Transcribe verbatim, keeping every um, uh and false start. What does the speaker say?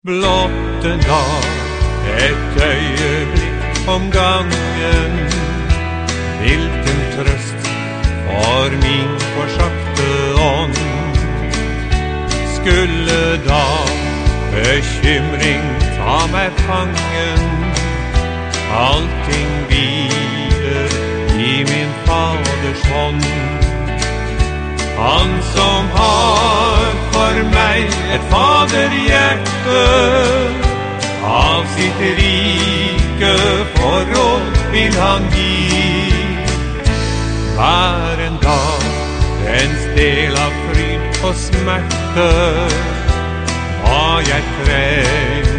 Blott en dag, et øyeblikk om gangen. Hvilken trøst for min forsagte ånd. Skulle da bekymring ta meg fangen, allting hviler i min faders hånd. Han som har for meg et faderhjerte, av sitt rike forråd vil han gi. Hver en dag en del av fryd og smerte, hva jeg trenger